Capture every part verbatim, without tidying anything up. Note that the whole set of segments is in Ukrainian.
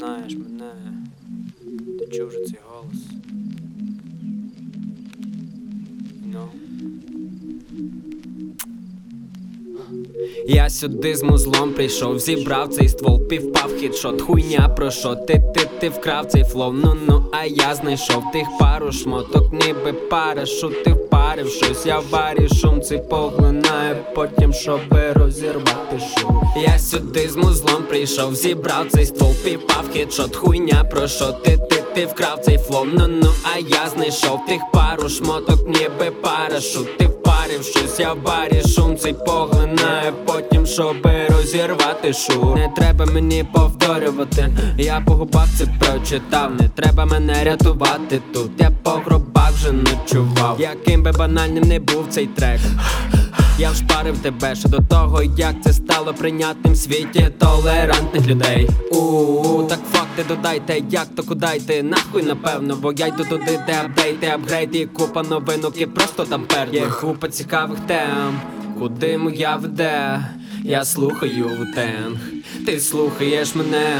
знаєш мене, ти чув же цей голос. You know? Я сюди з музлом прийшов, зібрав цей ствол, півпав хідшот. Хуйня про що ти, ти, ти вкрав цей флоу. Ну-ну, а я знайшов тих пару шмоток, ніби парашут. Ти впарив щось, я в барі шум цей поглинаю, потім щоби розірвати шум. Я сюди з музлом прийшов, зібрав цей ствол, півпав хідшот. Хуйня про що ти, ти, ти вкрав цей флоу. Ну-ну, а я знайшов тих пару шмоток, ніби парашут. Ти впарив щось, я в барі шум цей поглинаю, потім щоби розірвати шум. Не треба мені повторювати, я по губах це прочитав. Не треба мене рятувати тут, я по гробах вже ночував. Яким би банальним не був цей трек, я вшпарив тебе ще до того, як це стало прийнятним в світі толерантних людей. У-у-у, так факти додайте, як то кудайте, нахуй напевно, бо я йду туди, де апдейти, апгрейди і купа новинок, і просто там перді. Є купа цікавих тем, куди моя веде, я слухаю Wu-Tang, ти слухаєш мене.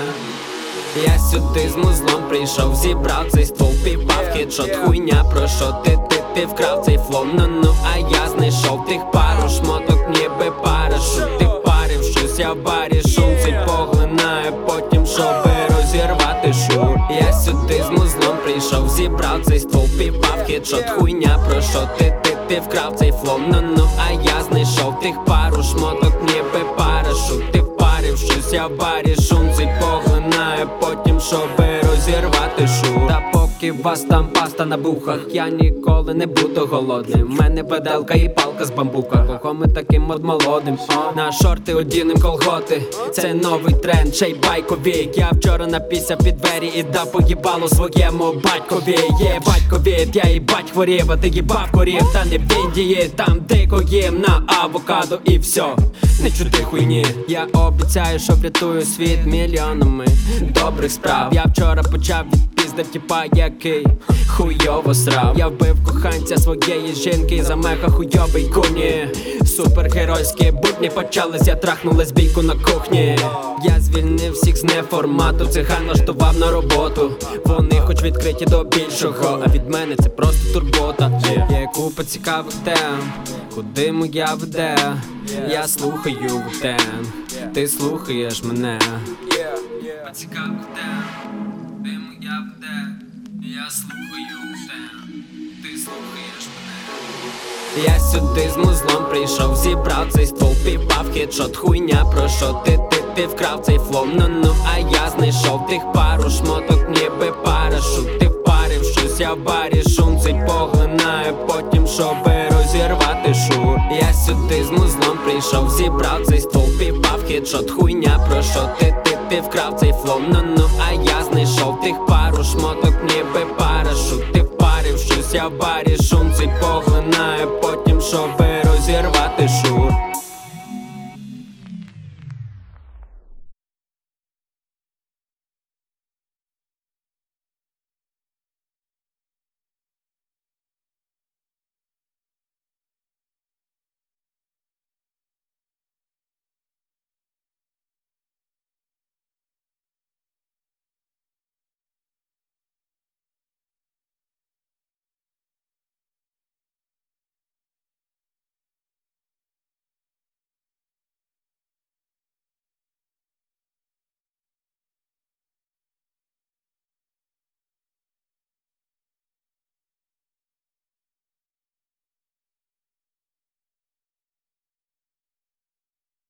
Я сюди з музлом прийшов, зібрав цей ствол, півпав хідшот. Хуйня про що ти, ти, ти вкрав цей флоу. Ну-ну, а я знайшов тих пару шмоток, ніби парашут. Ти впарив щось, я в барі шум цей поглинаю, потім щоби розірвати шур. Я сюди з музлом прийшов, зібрав цей ствол, півпав хідшот. Хуйня про що ти, ти, ти вкрав цей флоу. Ну-ну, а я знайшов тих пару шмоток, ніби парашут. Ти впарив щось, я в барі шум цей поглинаю, потім щоби розірвати шур. Та поки вас там паста на бухах, я ніколи не буду голодним. В мене беделка і палка з бамбука, кого ми таким от молодим. На шорти одінем колготи, це новий тренд, ще й байкові. Я вчора напісяв під двері і дав поїбало своєму батькові. Є батькові, я їбать хворів, а ти їбав корів. Та не в Індії, там дико їм на авокадо і все. Не чути хуйні, я обіцяю, що врятую світ мільйонами добрих справ. Я вчора почав відпіздав тіпа, який хуйово срав. Я вбив коханця своєї жінки за мега хуйовий куні. Супергеройські будні почались, я трахнув лесбійку на кухні. Я звільнив всіх з неформату, циган влаштував на роботу. Вони хоч відкриті до більшого, а від мене це просто турбота. Є купа цікавих тем, куди моя веде, я слухаю Wu-Tang, ти слухаєш мене. Купа цікавих тем, куди моя веде, я слухаю Wu-Tang, ти слухаєш мене. Я сюди з музлом прийшов, зібрав цей ствол, півпав хідшот. Хуйня про що ти, ти, ти вкрав цей флоу. Ну-ну, а я знайшов тих пару шмоток, ніби парашут. Ти впарив щось, я в барі шум цей поглинаю, потім щоби розірвати шур. Я сюди з музлом прийшов, зібрав цей ствол, півпав хідшот. Хуйня про що ти, ти, ти вкрав цей флоу. Ну-ну, а я знайшов тих пару шмоток, ніби парашут. Ти впарив щось, я в барі